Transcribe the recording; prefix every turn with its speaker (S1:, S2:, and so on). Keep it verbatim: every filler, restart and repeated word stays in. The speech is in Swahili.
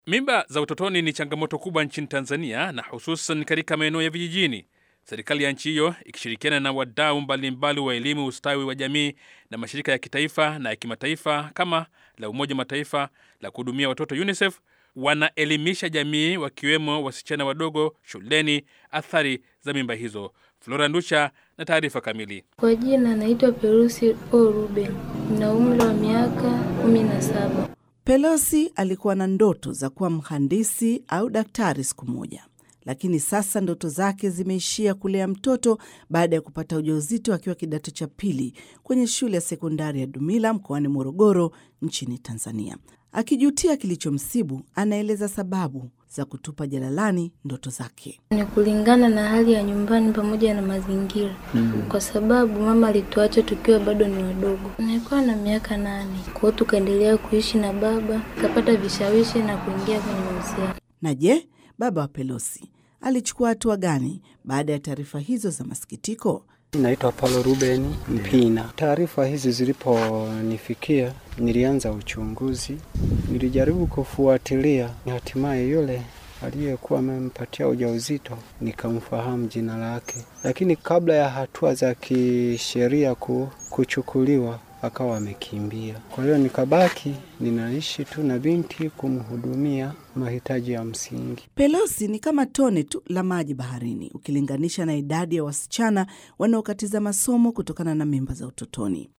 S1: Mimba za utotoni ni changamoto kubwa nchini Tanzania na hususan katika maeneo ya vijijini. Serikali ya nchi hiyo ikishirikiana na wadau mbalimbali wa elimu, ustawi wa jamii na mashirika ya kitaifa na ya kimataifa kama la Umoja Mataifa la kuhudumia watoto UNICEF wanaelimisha jamii wakiwemo wasichana wadogo shuleni athari za mimba hizo. Flora Ndusha na taarifa kamili.
S2: Kwa jina naitwa Pelosi Paul Ruben, na umri wa miaka kumi na saba.
S3: Pelosi alikuwa na ndoto za kuwa mhandisi au daktari siku moja. Lakini sasa ndoto zake zimeishia kulea mtoto baada ya kupata ujauzito akiwa kidato cha pili kwenye shule ya sekondari ya Dumila mkoani Morogoro nchini Tanzania. Akijutia kilichomsibu, anaeleza sababu za kutupa jalalani ndoto zake.
S2: Ni kulingana na hali ya nyumbani pamoja na mazingira. Mm. Kwa sababu mama alituacha tukiwa bado ni wadogo. Nilikuwa na miaka nane. Kwa hiyo tukaendelea kuishi na baba, tukapata vishawishi na kuingia kwenye mahusiano.
S3: Na je, baba wa Pelosi alichukua hatua gani baada ya taarifa hizo za masikitiko?
S4: Naitwa Paul Ruben Mpina. Taarifa hizi ziliponifikia, nilianza uchunguzi. Nilijaribu kufuatilia, hatimaye yule aliyekuwa amempatia ujauzito nikamfahamu jina lake. Lakini kabla ya hatua za kisheria kuchukuliwa, akawa amekimbia. Kwa hiyo nikabaki ninaishi tu na binti kumhudumia mahitaji ya msingi.
S3: Pelosi ni kama tone tu la maji baharini ukilinganisha na idadi ya wasichana wanaokatiza masomo kutokana na mimba za utotoni.